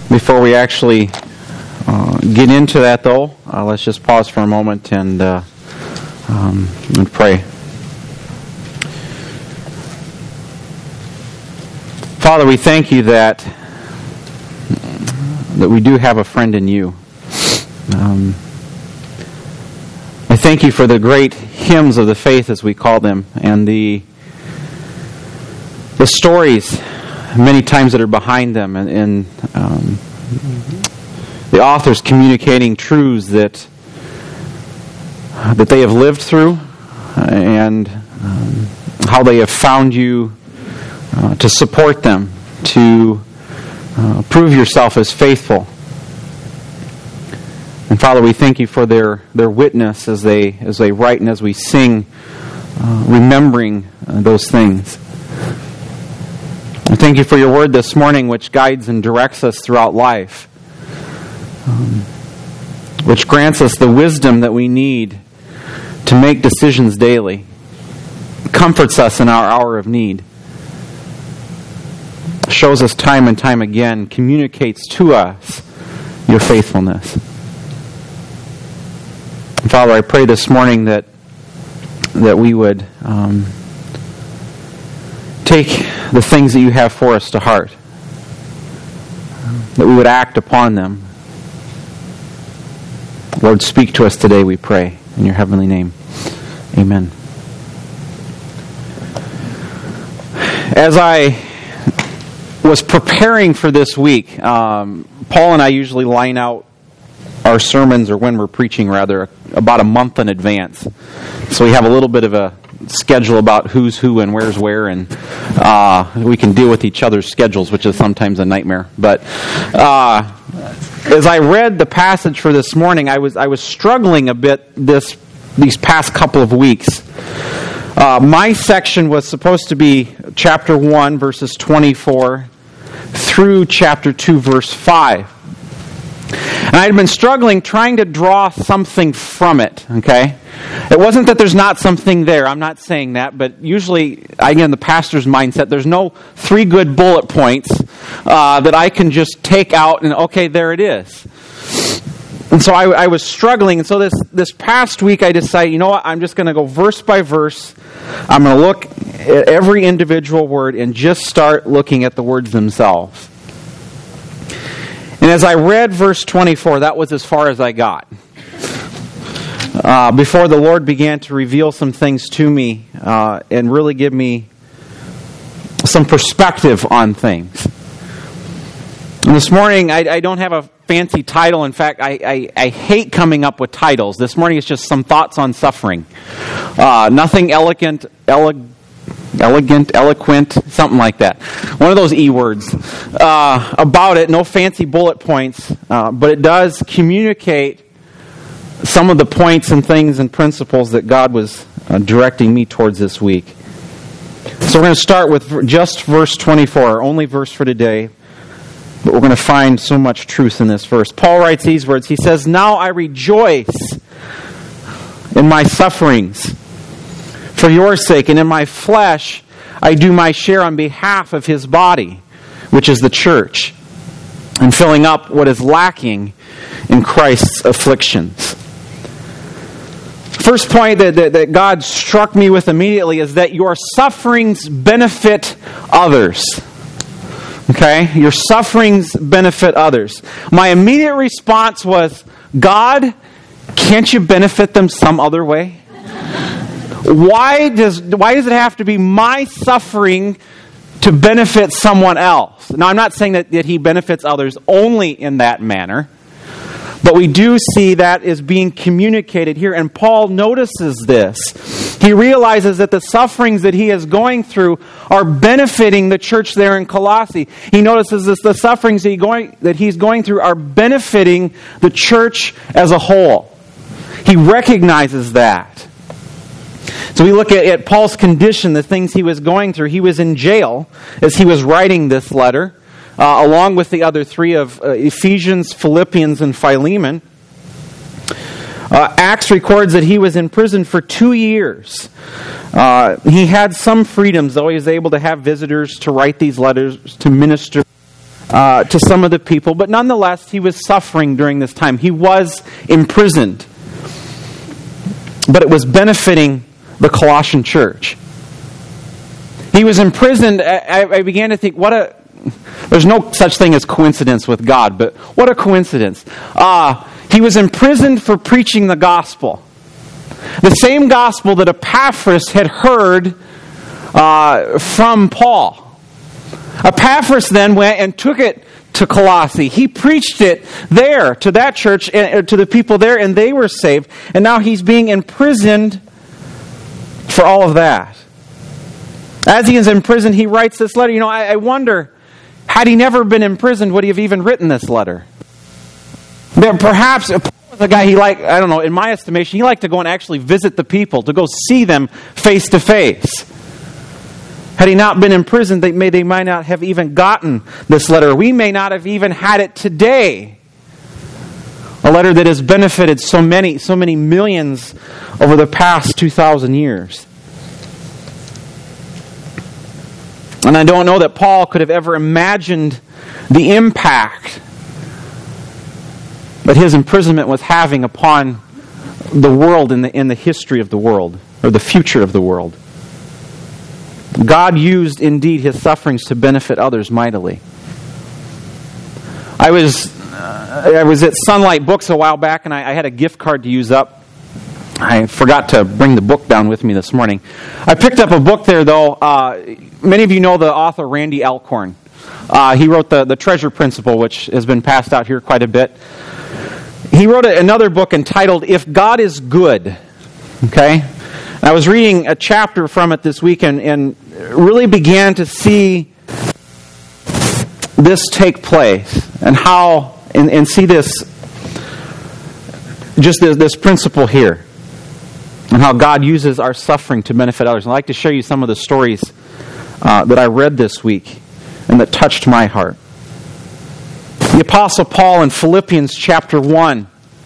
Before we actually get into that, though, let's just pause for a moment and pray. Father, we thank you that we do have a friend in you. I thank you for the great hymns of the faith, as we call them, and the stories many times that are behind them, and the authors communicating truths that they have lived through, and how they have found you to support them, to prove yourself as faithful. And Father, we thank you for their witness as they write and as we sing, remembering those things. I thank you for your word this morning, which guides and directs us throughout life, which grants us the wisdom that we need to make decisions daily, comforts us in our hour of need, shows us time and time again, communicates to us your faithfulness. And Father, I pray this morning that we would take the things that you have for us to heart, that we would act upon them. Lord, speak to us today, we pray, in your heavenly name. Amen. As I was preparing for this week, Paul and I usually line out our sermons, or when we're preaching rather, about a month in advance. So we have a little bit of a schedule about who's who and where's where, and we can deal with each other's schedules, which is sometimes a nightmare. But as I read the passage for this morning, I was struggling a bit these past couple of weeks. My section was supposed to be chapter 1, verses 24 through chapter 2, verse 5. And I had been struggling trying to draw something from it, okay? It wasn't that there's not something there. I'm not saying that, but usually, again, the pastor's mindset, there's no 3 good bullet points that I can just take out and, okay, there it is. And so I was struggling, and so this past week I decided, you know what, I'm just going to go verse by verse. I'm going to look at every individual word and just start looking at the words themselves. And as I read verse 24, that was as far as I got. Before the Lord began to reveal some things to me and really give me some perspective on things. And this morning, I don't have a fancy title. In fact, I hate coming up with titles. This morning it's just some thoughts on suffering. Nothing eloquent, something like that. One of those E words about it. No fancy bullet points, but it does communicate some of the points and things and principles that God was directing me towards this week. So we're going to start with just verse 24, our only verse for today. But we're going to find so much truth in this verse. Paul writes these words. He says, "Now I rejoice in my sufferings for your sake, and in my flesh I do my share on behalf of his body, which is the church, and filling up what is lacking in Christ's afflictions." First point that God struck me with immediately is that your sufferings benefit others. Okay? Your sufferings benefit others. My immediate response was, God, can't you benefit them some other way? Why does it have to be my suffering to benefit someone else? Now, I'm not saying that he benefits others only in that manner, but we do see that is being communicated here, and Paul notices this. He realizes that the sufferings that he is going through are benefiting the church there in Colossae. He notices that the sufferings that he's going through are benefiting the church as a whole. He recognizes that. So we look at Paul's condition, the things he was going through. He was in jail as he was writing this letter, along with the other 3 of Ephesians, Philippians, and Philemon. Acts records that he was in prison for 2 years. He had some freedoms, though. He was able to have visitors, to write these letters, to minister to some of the people, but nonetheless, he was suffering during this time. He was imprisoned. But it was benefiting the Colossian church. He was imprisoned. I began to think, there's no such thing as coincidence with God, but what a coincidence. He was imprisoned for preaching the gospel. The same gospel that Epaphras had heard from Paul. Epaphras then went and took it to Colossae. He preached it there to that church, to the people there, and they were saved. And now he's being imprisoned for all of that. As he is in prison, he writes this letter. I wonder, had he never been imprisoned, would he have even written this letter? That perhaps Paul was a guy in my estimation, he liked to go and actually visit the people, to go see them face to face. Had he not been imprisoned, they might not have even gotten this letter. We may not have even had it today. A letter that has benefited so many millions over the past 2,000 years. And I don't know that Paul could have ever imagined the impact that his imprisonment was having upon the world in the history of the world, or the future of the world. God used, indeed, his sufferings to benefit others mightily. I was at Sunlight Books a while back, and I had a gift card to use up. I forgot to bring the book down with me this morning. I picked up a book there, though. Many of you know the author Randy Alcorn. He wrote the Treasure Principle, which has been passed out here quite a bit. He wrote another book entitled If God is Good. Okay? I was reading a chapter from it this week and really began to see this take place and how and see this principle here and how God uses our suffering to benefit others. I'd like to show you some of the stories that I read this week and that touched my heart. The Apostle Paul in Philippians chapter 1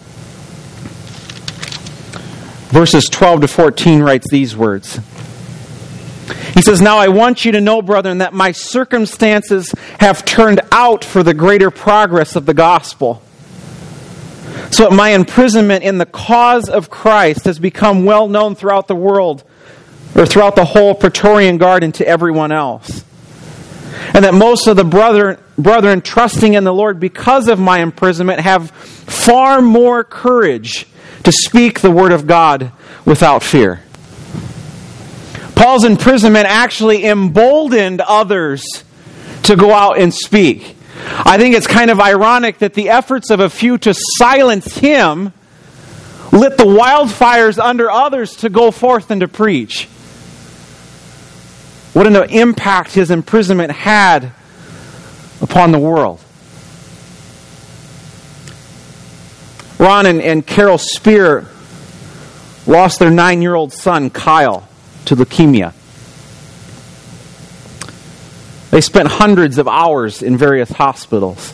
verses 12 to 14 writes these words. He says, "Now I want you to know, brethren, that my circumstances have turned out for the greater progress of the gospel, so that my imprisonment in the cause of Christ has become well known throughout the world, or throughout the whole Praetorian Guard and to everyone else. And that most of the brethren trusting in the Lord because of my imprisonment have far more courage to speak the word of God without fear." Paul's imprisonment actually emboldened others to go out and speak. I think it's kind of ironic that the efforts of a few to silence him lit the wildfires under others to go forth and to preach. What an impact his imprisonment had upon the world. Ron and Carol Spear lost their 9-year-old son, Kyle, to leukemia. They spent hundreds of hours in various hospitals.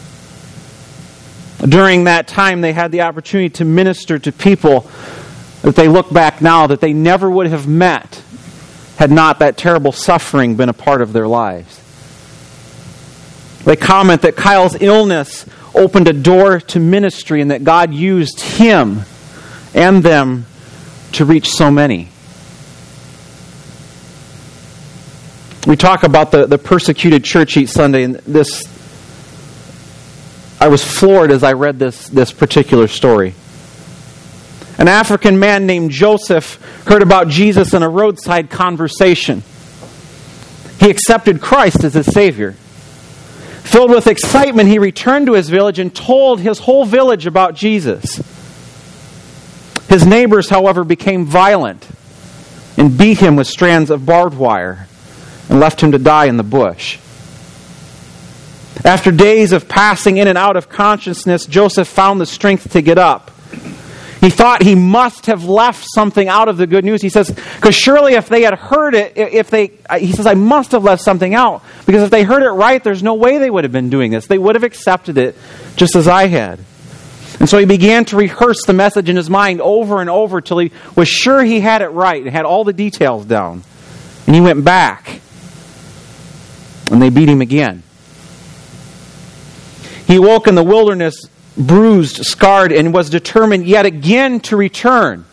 During that time, they had the opportunity to minister to people that they look back now that they never would have met had not that terrible suffering been a part of their lives. They comment that Kyle's illness opened a door to ministry and that God used him and them to reach so many. We talk about the persecuted church each Sunday, and I was floored as I read this particular story. An African man named Joseph heard about Jesus in a roadside conversation. He accepted Christ as his Savior. Filled with excitement, he returned to his village and told his whole village about Jesus. His neighbors, however, became violent and beat him with strands of barbed wire and left him to die in the bush. After days of passing in and out of consciousness, Joseph found the strength to get up. He thought he must have left something out of the good news. He says, because surely if they had heard it, he says, I must have left something out. Because if they heard it right, there's no way they would have been doing this. They would have accepted it just as I had. And so he began to rehearse the message in his mind over and over till he was sure he had it right and had all the details down. And he went back. And they beat him again. He awoke in the wilderness, bruised, scarred, and was determined yet again to return.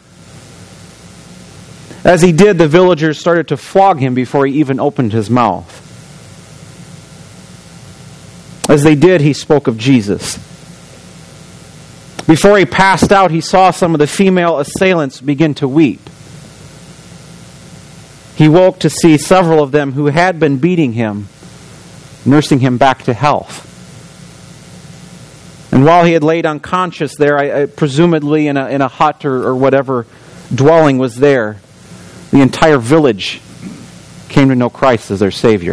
As he did, the villagers started to flog him before he even opened his mouth. As they did, he spoke of Jesus. Before he passed out, he saw some of the female assailants begin to weep. He woke to see several of them who had been beating him, nursing him back to health. And while he had laid unconscious there, presumably in a hut or whatever dwelling was there, the entire village came to know Christ as their Savior.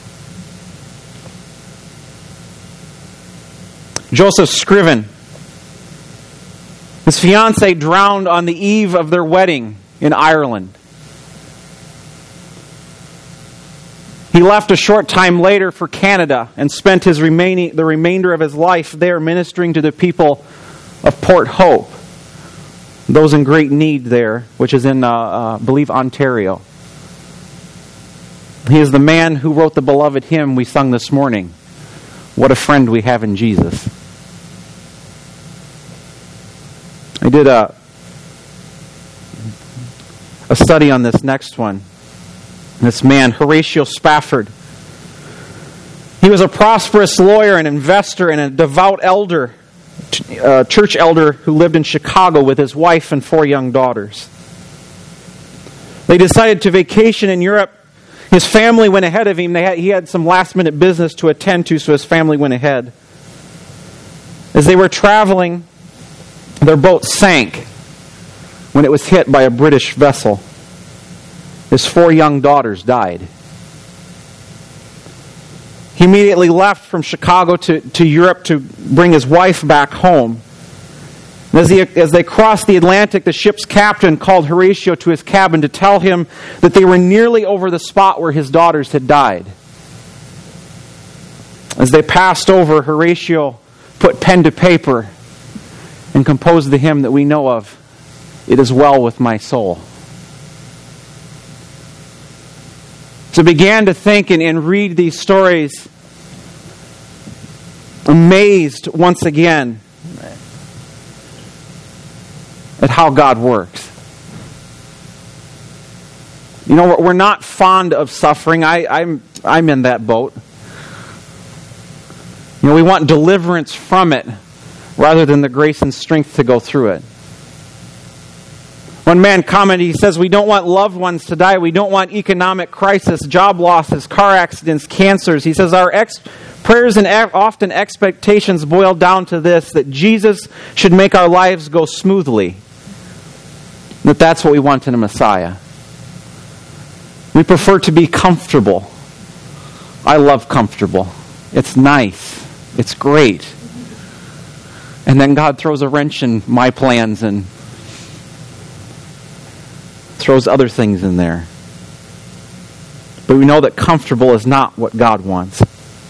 Joseph Scriven, his fiancée drowned on the eve of their wedding in Ireland. He left a short time later for Canada and spent the remainder of his life there ministering to the people of Port Hope, those in great need there, which is in, I believe, Ontario. He is the man who wrote the beloved hymn we sung this morning, "What a Friend We Have in Jesus." I did a study on this next one. This man, Horatio Spafford. He was a prosperous lawyer and investor and a devout elder, church elder who lived in Chicago with his wife and 4 young daughters. They decided to vacation in Europe. His family went ahead of him. He had some last-minute business to attend to, so his family went ahead. As they were traveling, their boat sank when it was hit by a British vessel. His 4 young daughters died. He immediately left from Chicago to Europe to bring his wife back home. As they crossed the Atlantic, the ship's captain called Horatio to his cabin to tell him that they were nearly over the spot where his daughters had died. As they passed over, Horatio put pen to paper and composed the hymn that we know of, "It is Well With My Soul." So I began to think and read these stories, amazed once again at how God works. You know, we're not fond of suffering. I'm in that boat. You know, we want deliverance from it rather than the grace and strength to go through it. One man commented, he says, "We don't want loved ones to die. We don't want economic crisis, job losses, car accidents, cancers." He says, "Our prayers and often expectations boil down to this, that Jesus should make our lives go smoothly. That's what we want in a Messiah. We prefer to be comfortable. I love comfortable. It's nice. It's great. And then God throws a wrench in my plans and throws other things in there. But we know that comfortable is not what God wants.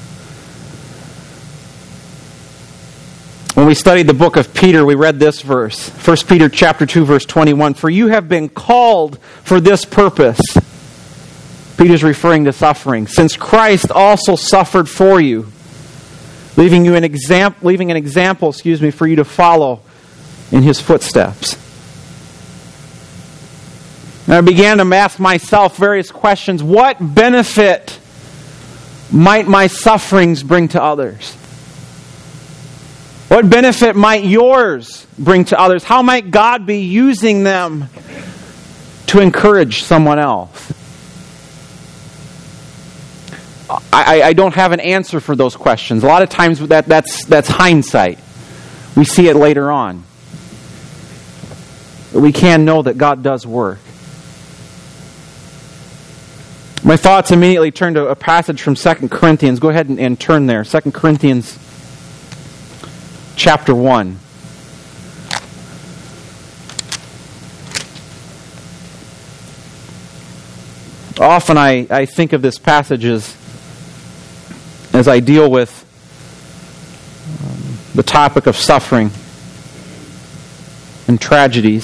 When we studied the book of Peter, we read this verse. 1 Peter chapter 2, verse 21. "For you have been called for this purpose." Peter's referring to suffering. "Since Christ also suffered for you, leaving an example for you to follow in his footsteps." And I began to ask myself various questions. What benefit might my sufferings bring to others? What benefit might yours bring to others? How might God be using them to encourage someone else? I don't have an answer for those questions. A lot of times that's hindsight. We see it later on. But we can know that God does work. My thoughts immediately turn to a passage from 2 Corinthians. Go ahead and turn there. 2 Corinthians chapter 1. Often I think of this passage as I deal with the topic of suffering and tragedies.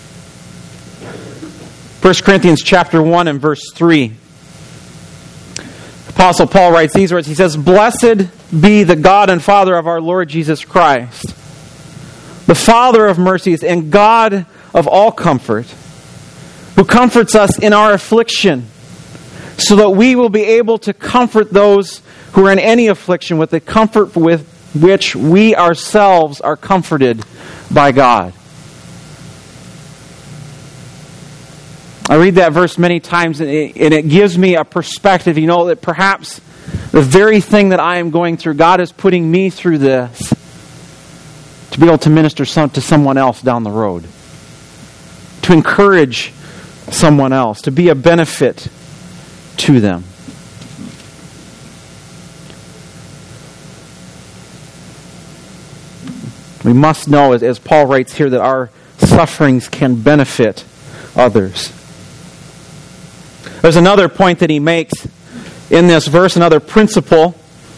1 Corinthians chapter 1 and verse 3. Apostle Paul writes these words. He says, "Blessed be the God and Father of our Lord Jesus Christ, the Father of mercies and God of all comfort, who comforts us in our affliction, so that we will be able to comfort those who are in any affliction with the comfort with which we ourselves are comforted by God. I read that verse many times, and it gives me a perspective, that perhaps the very thing that I am going through, God is putting me through this to be able to minister to someone else down the road, to encourage someone else, to be a benefit to them. We must know, as Paul writes here, that our sufferings can benefit others. There's another point that he makes in this verse, another principle.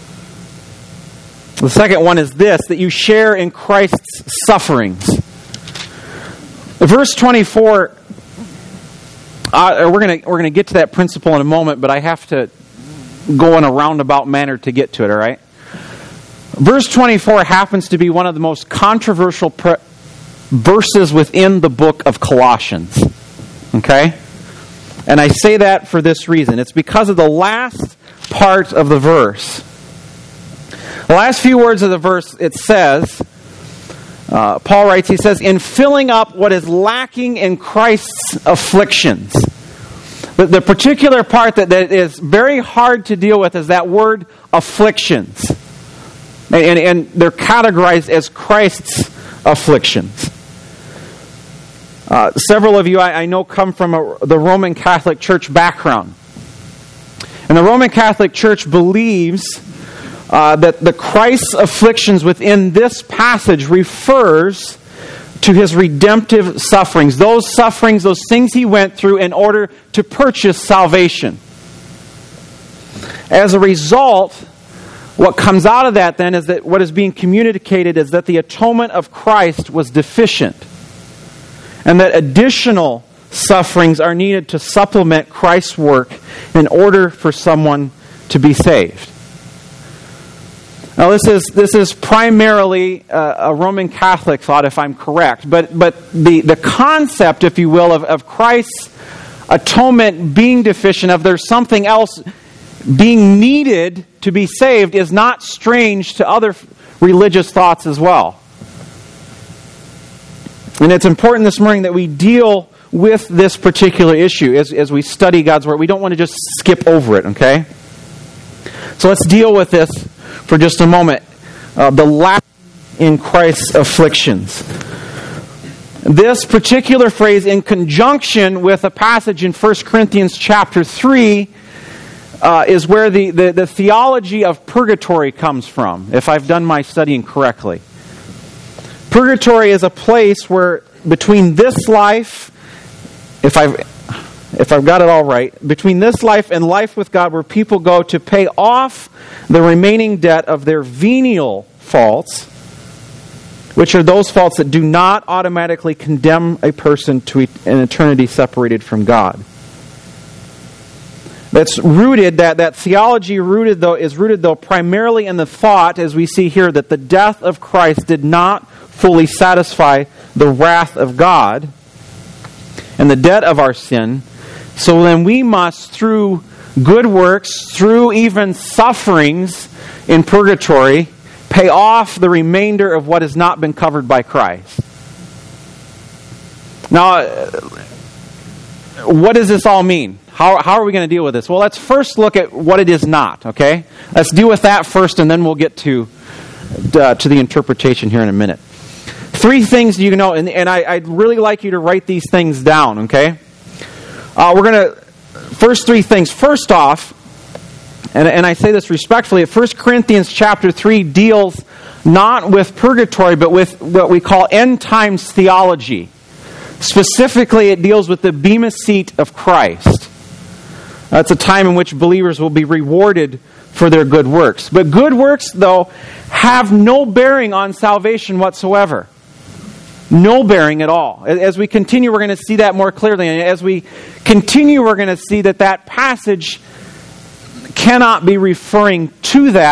The second one is this, that you share in Christ's sufferings. Verse 24, we're going to get to that principle in a moment, but I have to go in a roundabout manner to get to it, all right? Verse 24 happens to be one of the most controversial verses within the book of Colossians. Okay? And I say that for this reason. It's because of the last part of the verse. The last few words of the verse, it says, Paul writes, he says, in filling up what is lacking in Christ's afflictions. The particular part that is very hard to deal with is that word afflictions. And they're categorized as Christ's afflictions. Several of you, I know, come from the Roman Catholic Church background. And the Roman Catholic Church believes that the Christ's afflictions within this passage refers to his redemptive sufferings. Those sufferings, those things he went through in order to purchase salvation. As a result, what comes out of that then is that what is being communicated is that the atonement of Christ was deficient, and that additional sufferings are needed to supplement Christ's work in order for someone to be saved. Now this is primarily a Roman Catholic thought, if I'm correct, but the concept, if you will, of Christ's atonement being deficient, of there's something else being needed to be saved, is not strange to other religious thoughts as well. And it's important this morning that we deal with this particular issue as we study God's Word. We don't want to just skip over it, okay? So let's deal with this for just a moment. The lack in Christ's afflictions. This particular phrase, in conjunction with a passage in 1 Corinthians chapter 3, is where the theology of purgatory comes from, if I've done my studying correctly. Purgatory is a place where between this life, if I've got it all right, between this life and life with God, where people go to pay off the remaining debt of their venial faults, which are those faults that do not automatically condemn a person to an eternity separated from God. That's rooted, that theology is rooted primarily in the thought, as we see here, that the death of Christ did not fully satisfy the wrath of God and the debt of our sin. So then we must, through good works, through even sufferings in purgatory, pay off the remainder of what has not been covered by Christ. Now, what does this all mean? How are we going to deal with this? Well, let's first look at what it is not, okay? Let's deal with that first, and then we'll get to the interpretation here in a minute. 3 things you know, and I'd really like you to write these things down, okay? We're going to, first 3 things. First off, and I say this respectfully, 1 Corinthians chapter 3 deals not with purgatory, but with what we call end times theology. Specifically, it deals with the bema seat of Christ. That's a time in which believers will be rewarded for their good works. But good works, though, have no bearing on salvation whatsoever. No bearing at all. As we continue, we're going to see that more clearly. And as we continue, we're going to see that passage cannot be referring to that,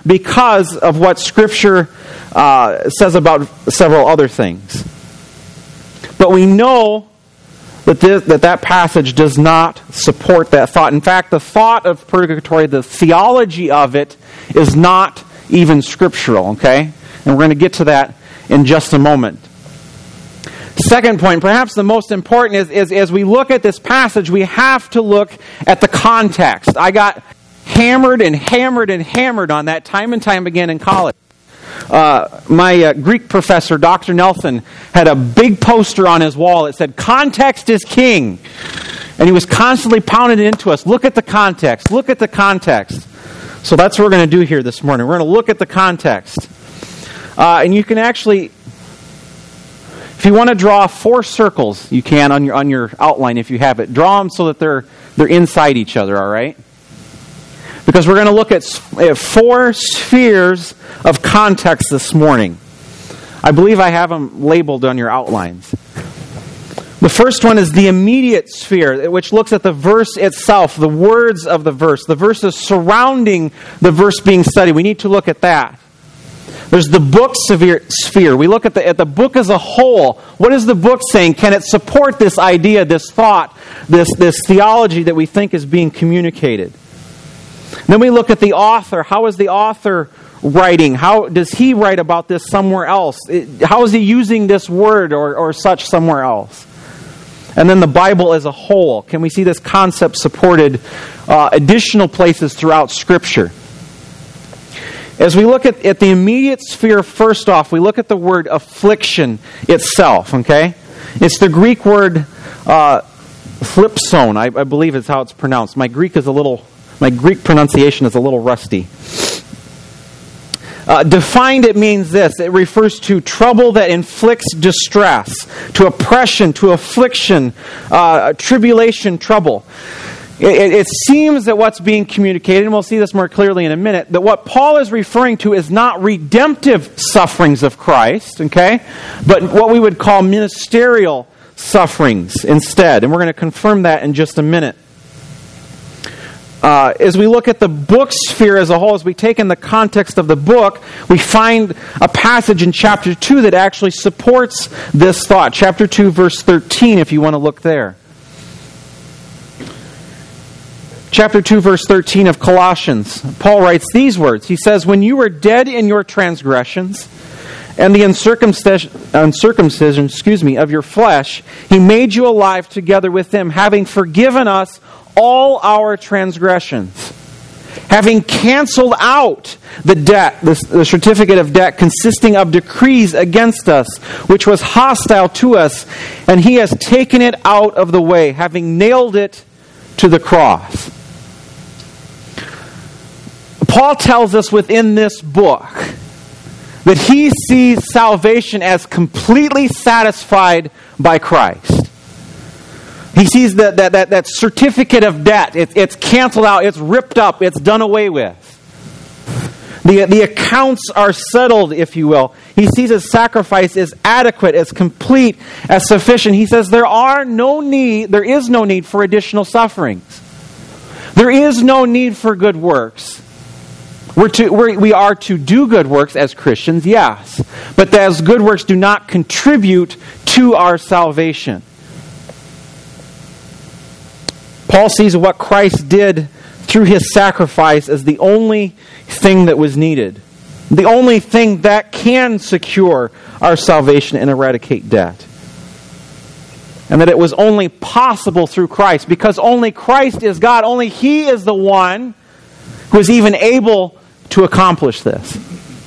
because of what Scripture says about several other things. But we know that passage does not support that thought. In fact, the thought of purgatory, the theology of it, is not even scriptural, okay? And we're going to get to that in just a moment. Second point, perhaps the most important, is as we look at this passage, we have to look at the context. I got hammered and hammered and hammered on that time and time again in college. My Greek professor, Dr. Nelson, had a big poster on his wall that said, "Context is king." And he was constantly pounding it into us. Look at the context. Look at the context. So that's what we're going to do here this morning. We're going to look at the context. And you can actually, if you want to draw 4 circles, you can on your outline if you have it. Draw them so that they're inside each other, all right? Because we're going to look at 4 spheres of context this morning. I believe I have them labeled on your outlines. The first one is the immediate sphere, which looks at the verse itself, the words of the verses surrounding the verse being studied. We need to look at that. There's the book sphere. We look at the book as a whole. What is the book saying? Can it support this idea, this thought, this theology that we think is being communicated? Then we look at the author. How is the author writing? How does he write about this somewhere else? How is he using this word or such somewhere else? And then the Bible as a whole. Can we see this concept supported additional places throughout Scripture? As we look at the immediate sphere, first off, we look at the word affliction itself, okay? It's the Greek word thlipson, I believe is how it's pronounced. My Greek pronunciation is a little rusty. Defined, it means this. It refers to trouble that inflicts distress, to oppression, to affliction, tribulation, trouble. It seems that what's being communicated, and we'll see this more clearly in a minute, that what Paul is referring to is not redemptive sufferings of Christ, okay, but what we would call ministerial sufferings instead. And we're going to confirm that in just a minute. As we look at the book sphere as a whole, as we take in the context of the book, we find a passage in chapter 2 that actually supports this thought. Chapter 2, verse 13, if you want to look there. Chapter 2, verse 13 of Colossians. Paul writes these words. He says, "When you were dead in your transgressions and the uncircumcision of your flesh, He made you alive together with Him, having forgiven us all our transgressions, having canceled out the debt, the certificate of debt consisting of decrees against us, which was hostile to us, and He has taken it out of the way, having nailed it to the cross." Paul tells us within this book that he sees salvation as completely satisfied by Christ. He sees that certificate of debt. It's canceled out. It's ripped up. It's done away with. The accounts are settled, if you will. He sees his sacrifice as adequate, as complete, as sufficient. He says there is no need for additional sufferings. There is no need for good works. We are to do good works as Christians, yes. But those good works do not contribute to our salvation. Paul sees what Christ did through His sacrifice as the only thing that was needed. The only thing that can secure our salvation and eradicate debt. And that it was only possible through Christ. Because only Christ is God. Only He is the one who is even able to accomplish this.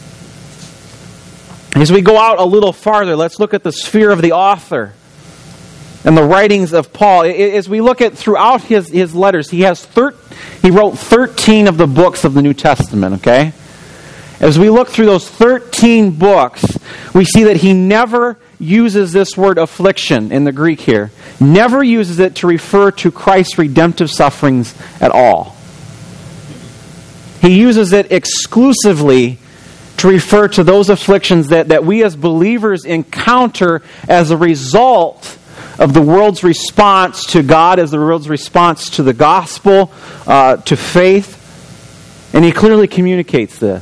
As we go out a little farther, let's look at the sphere of the author and the writings of Paul. As we look at throughout his letters, he wrote 13 of the books of the New Testament, okay? As we look through those 13 books, we see that he never uses this word affliction in the Greek here. Never uses it to refer to Christ's redemptive sufferings at all. He uses it exclusively to refer to those afflictions that we as believers encounter as a result of the world's response to God, as the world's response to the gospel, to faith. And he clearly communicates this.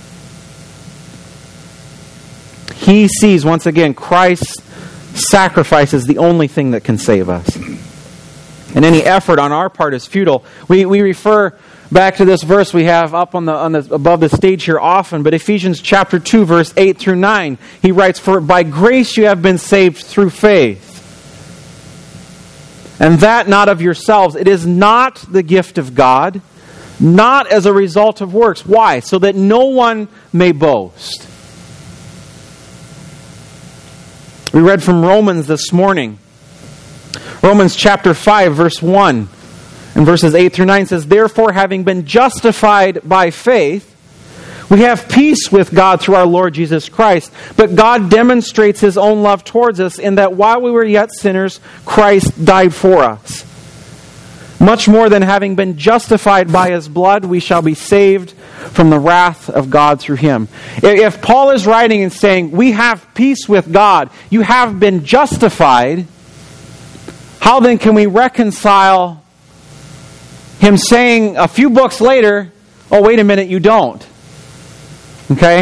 He sees, once again, Christ's sacrifice is the only thing that can save us. And any effort on our part is futile. We refer back to this verse we have up on the above the stage here often, but Ephesians chapter 2, verse 8 through 9, he writes, "For by grace you have been saved through faith. And that not of yourselves. It is not the gift of God, not as a result of works." Why? So that no one may boast. We read from Romans this morning. Romans chapter 5, verse 1 and verses 8 through 9 says, "Therefore, having been justified by faith, we have peace with God through our Lord Jesus Christ. But God demonstrates His own love towards us in that while we were yet sinners, Christ died for us. Much more than having been justified by His blood, we shall be saved from the wrath of God through Him." If Paul is writing and saying, we have peace with God, you have been justified, how then can we reconcile him saying a few books later, oh, wait a minute, you don't? Okay?